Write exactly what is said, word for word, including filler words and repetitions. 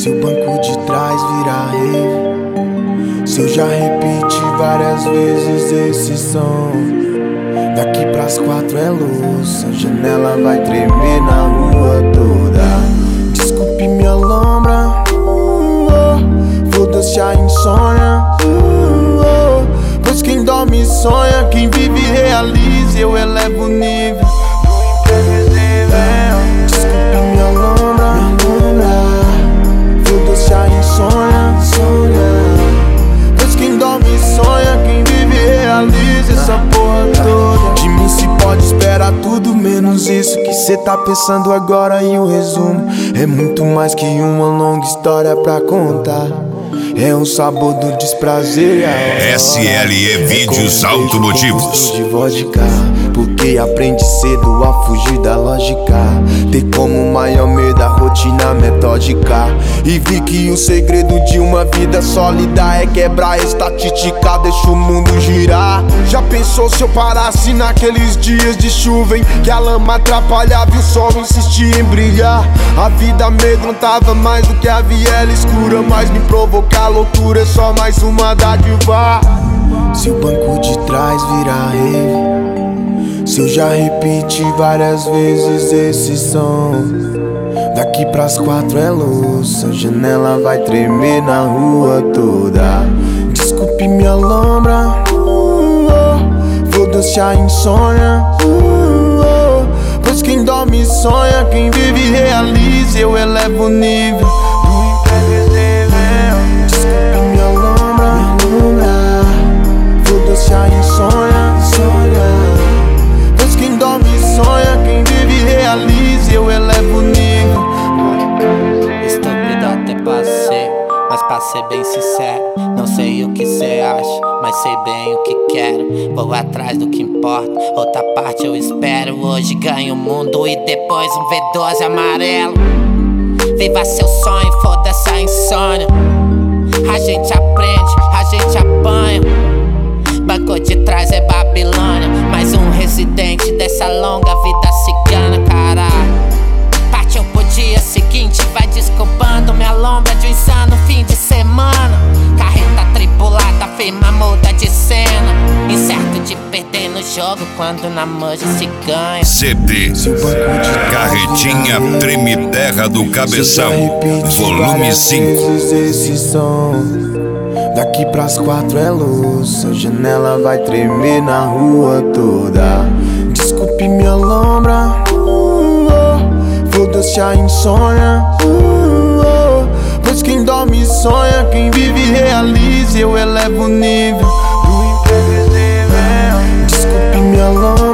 Se o banco de trás virar rave, se eu já repeti várias vezes esse som, daqui pras quatro é luz, a janela vai tremer na rua toda. Desculpe minha lombra, uh, oh, foda-se a insônia, uh, oh, pois quem dorme sonha, quem vive realiza, eu elevo o nível do imprevisível. Desculpe minha lombra, foda-se a insônia, pois quem dorme sonha, quem vive realiza essa porra toda. De mim se pode esperar tudo menos isso que cê tá pensando agora. E o resumo é muito mais que uma longa história pra contar. É o sabor do desprazer. S L E Vídeos Automotivos de vodka, porque aprende cedo a fugir da lógica. Ter como maior medo a rotina metódica. E vi que o segredo de uma vida sólida é quebrar a estatística, deixa o mundo girar. Já pensou se eu parasse naqueles dias de chuva em que a lama atrapalhava e o sol insistia em brilhar? A vida amedrontava mais do que a viela escura, mas me provocar loucura é só mais uma dádiva. Se o banco de trás virar rave, se eu já repeti várias vezes esse som, daqui pras quatro é luz, a janela vai tremer na rua toda. Desculpe minha lombra, uh, oh, foda-se a insônia, uh, oh, pois quem dorme sonha, quem vive realiza, eu elevo o nível do imprevisível. Desculpe minha lombra, foda-se a insônia, pois quem dorme sonha, quem vive realiza, eu elevo o nível. Estúpido até passei, mas pra ser bem sincero, não sei o que cê acha, mas sei bem o que quero. Vou atrás do que importa, outra parte eu espero. Hoje ganho o mundo e depois um V doze amarelo. Viva seu sonho, foda-se a insônia. A gente aprende, a gente apanha. Banco de trás é Babilônia, mais um residente dessa longa vida cigana, caralho. Partiu pro dia seguinte, vai desculpando minha lombra de um insano fim de semana. Carreta tripulada, firma muda de cena, incerto de perder no jogo quando na manja se ganha. C D Carretinha Treme Terra do Cabeção, volume cinco. Daqui pras quatro é luz, a janela vai tremer na rua toda. Desculpe minha lombra, uh, oh, foda-se a insônia, uh, oh, pois quem dorme sonha, quem vive realiza, eu elevo o nível do imprevisível. Desculpe minha lombra,